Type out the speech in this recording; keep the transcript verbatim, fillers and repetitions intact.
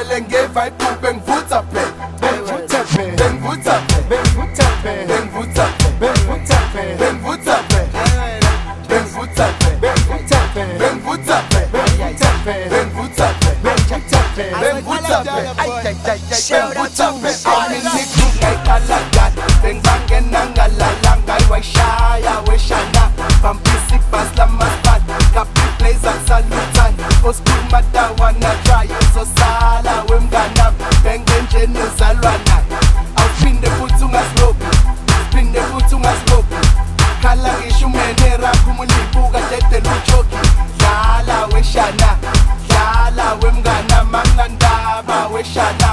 ngivele ngevibe bengivutha phela bengivutha phela bengivutha phela bengivutha phela bengivutha phela bengivutha phela bengivutha phela bengivutha phela bengivutha phela bengivutha phela bengivutha phela bengivutha phela bengivutha phela bengivutha phela aminiku ngayikhala bengibangena ngalala ngayiwashaya weshana bampisi bas lamaspat kapi blazer salutan oskhuluma dawana try uzosala wemngana bengenje nezalwana awuphinde futhi ungaslobi phinde futhi ungaslobi khala ngisho umene rakho umunibuka dede lujoki dlala weshana dlala wemngana mangandaba weshana